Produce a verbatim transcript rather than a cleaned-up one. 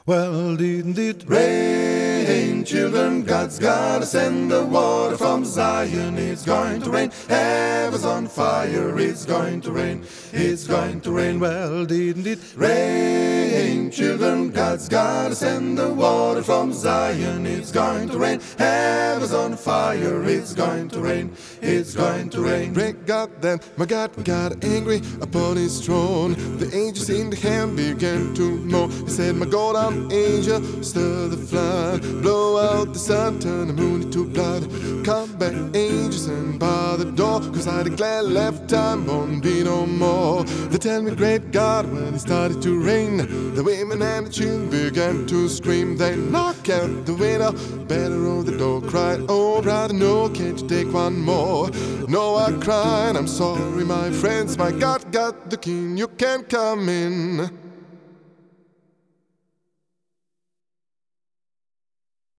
Well, didn't it rain, children? God's gotta send the water from Zion. It's going to rain. Heaven's on fire. It's going to rain. It's going to rain. Well, didn't it rain, children? God's gotta send the water from Zion. It's going to rain. Heaven's on fire. It's going to rain. It's going to rain. Break God then, my God got angry upon his throne. The angels in the hand began to moan. He said, my God, I'm angel, stir the flood, blow out the sun, turn the moon into blood. Come back, angels, and bar the door, cause I declare left time won't be no more. They tell me, great God, when it started to rain, the women and the children began to scream. They knock out the window, better on the door, cried, oh brother, no, can't you take one more? No, I cried, I'm sorry, my friends, my God got the king, you can't come in.